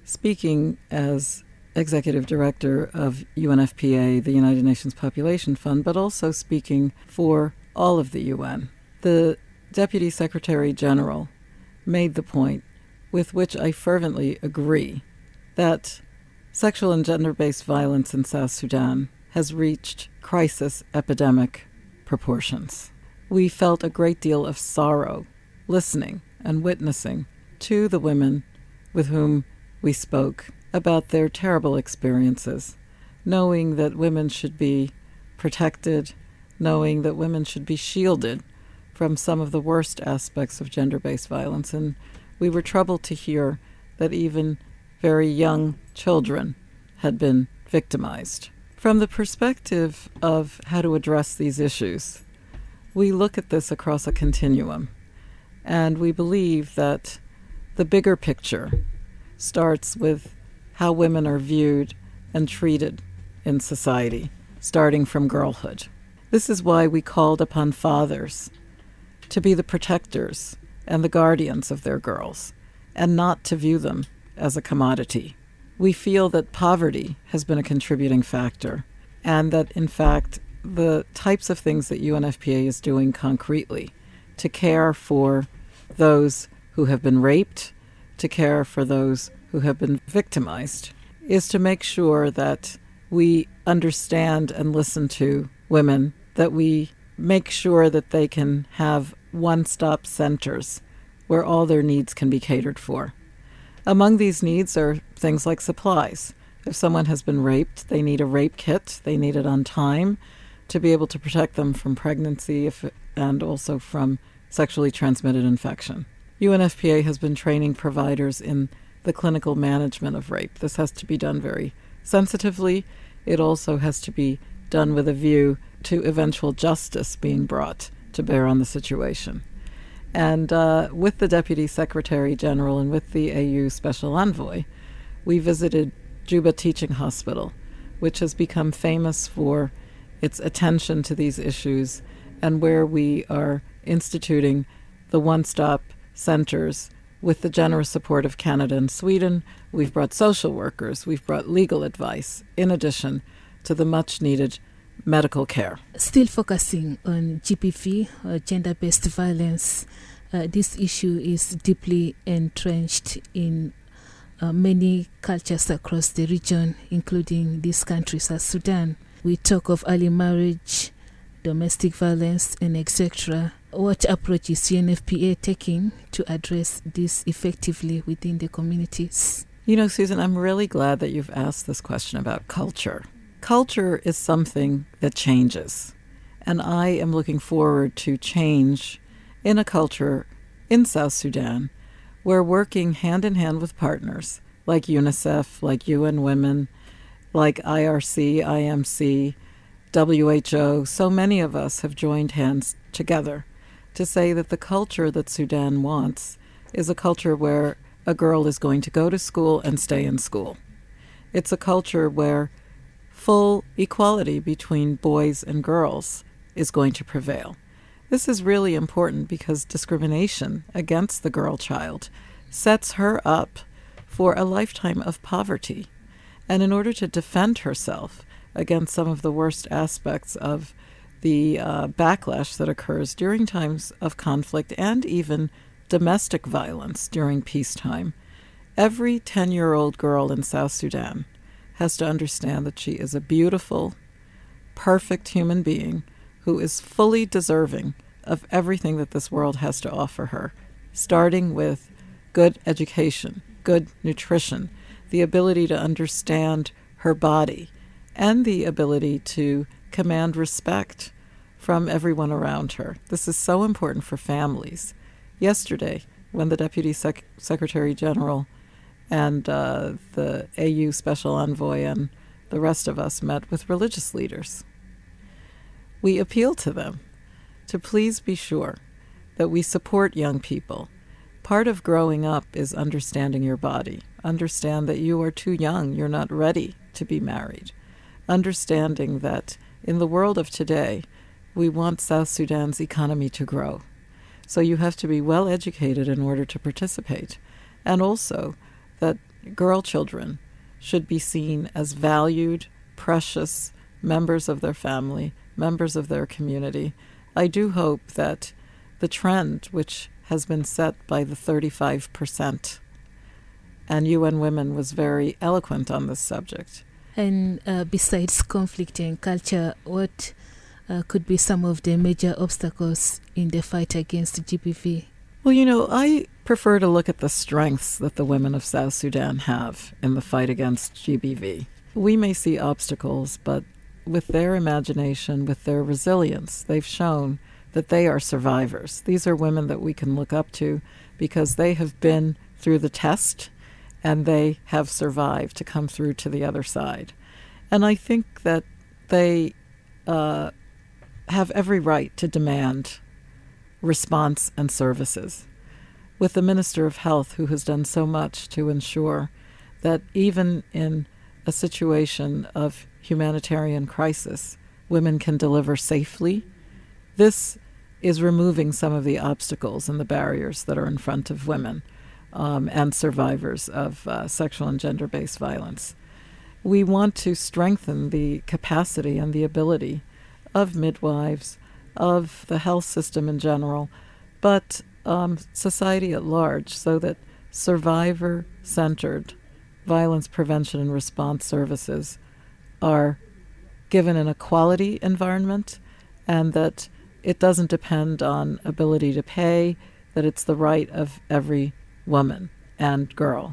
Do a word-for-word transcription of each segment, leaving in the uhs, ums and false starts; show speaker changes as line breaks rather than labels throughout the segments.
speaking as Executive Director of U N F P A, the United Nations Population Fund, but also speaking for all of the U N. The Deputy Secretary General made the point, with which I fervently agree, that sexual and gender-based violence in South Sudan has reached crisis epidemic proportions. We felt a great deal of sorrow listening and witnessing to the women with whom we spoke about their terrible experiences, knowing that women should be protected, knowing that women should be shielded from some of the worst aspects of gender-based violence. And we were troubled to hear that even very young children had been victimized. From the perspective of how to address these issues, we look at this across a continuum, and we believe that the bigger picture starts with how women are viewed and treated in society, starting from girlhood. This is why we called upon fathers to be the protectors and the guardians of their girls, and not to view them as a commodity. We feel that poverty has been a contributing factor, and that, in fact, the types of things that U N F P A is doing concretely to care for those who have been raped, to care for those who have been victimized, is to make sure that we understand and listen to women, that we make sure that they can have one-stop centers where all their needs can be catered for. Among these needs are things like supplies. If someone has been raped, they need a rape kit. They need it on time to be able to protect them from pregnancy if, and also from sexually transmitted infection. U N F P A has been training providers in the clinical management of rape. This has to be done very sensitively. It also has to be done with a view to eventual justice being brought to bear on the situation. And uh, with the Deputy Secretary General and with the A U Special Envoy, we visited Juba Teaching Hospital, which has become famous for its attention to these issues, and where we are instituting the one-stop centers with the generous support of Canada and Sweden. We've brought social workers, we've brought legal advice, in addition to the much-needed medical care.
Still focusing on G B V, uh, gender-based violence, uh, this issue is deeply entrenched in uh, many cultures across the region, including this country, South Sudan. We talk of early marriage, domestic violence, and et cetera. What approach is U N F P A taking to address this effectively within the communities?
You know, Susan, I'm really glad that you've asked this question about culture. Culture is something that changes, and I am looking forward to change in a culture in South Sudan where working hand in hand with partners like UNICEF, like U N Women, like I R C, I M C, W H O, so many of us have joined hands together to say that the culture that Sudan wants is a culture where a girl is going to go to school and stay in school. It's a culture where full equality between boys and girls is going to prevail. This is really important because discrimination against the girl child sets her up for a lifetime of poverty. And in order to defend herself against some of the worst aspects of the uh, backlash that occurs during times of conflict and even domestic violence during peacetime, every ten-year-old girl in South Sudan has to understand that she is a beautiful, perfect human being who is fully deserving of everything that this world has to offer her, starting with good education, good nutrition, the ability to understand her body, and the ability to command respect from everyone around her. This is so important for families. Yesterday, when the Deputy Sec- Secretary General and uh, the A U Special Envoy and the rest of us met with religious leaders, we appeal to them to please be sure that we support young people. Part of growing up is understanding your body. Understand that you are too young, you're not ready to be married. Understanding that in the world of today, we want South Sudan's economy to grow. So you have to be well educated in order to participate. And also that girl children should be seen as valued, precious members of their family, members of their community. I do hope that the trend, which has been set by the thirty-five percent, and U N Women was very eloquent on this subject.
And uh, besides conflict and culture, what uh, could be some of the major obstacles in the fight against G B V?
Well, you know, I prefer to look at the strengths that the women of South Sudan have in the fight against G B V. We may see obstacles, but with their imagination, with their resilience, they've shown that they are survivors. These are women that we can look up to because they have been through the test and they have survived to come through to the other side. And I think that they uh, have every right to demand response and services. With the Minister of Health, who has done so much to ensure that even in a situation of humanitarian crisis, women can deliver safely, this is removing some of the obstacles and the barriers that are in front of women um, and survivors of uh, sexual and gender-based violence. We want to strengthen the capacity and the ability of midwives, of the health system in general, but um, society at large, so that survivor-centered violence prevention and response services are given in a quality environment, and that it doesn't depend on ability to pay, that it's the right of every woman and girl.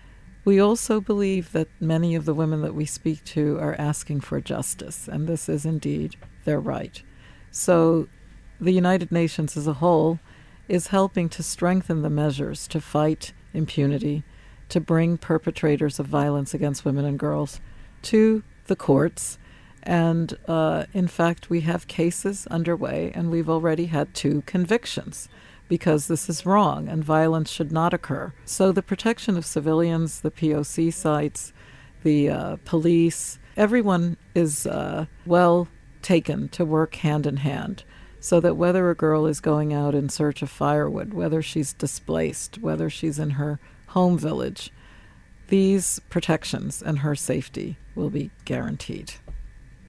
We also believe that many of the women that we speak to are asking for justice, and this is indeed their right. So the United Nations as a whole is helping to strengthen the measures to fight impunity, to bring perpetrators of violence against women and girls to the courts. And uh, in fact, we have cases underway, and we've already had two convictions because this is wrong and violence should not occur. So the protection of civilians, the P O C sites, the uh, police, everyone is uh, well taken to work hand in hand, so that whether a girl is going out in search of firewood, whether she's displaced, whether she's in her home village, these protections and her safety will be guaranteed.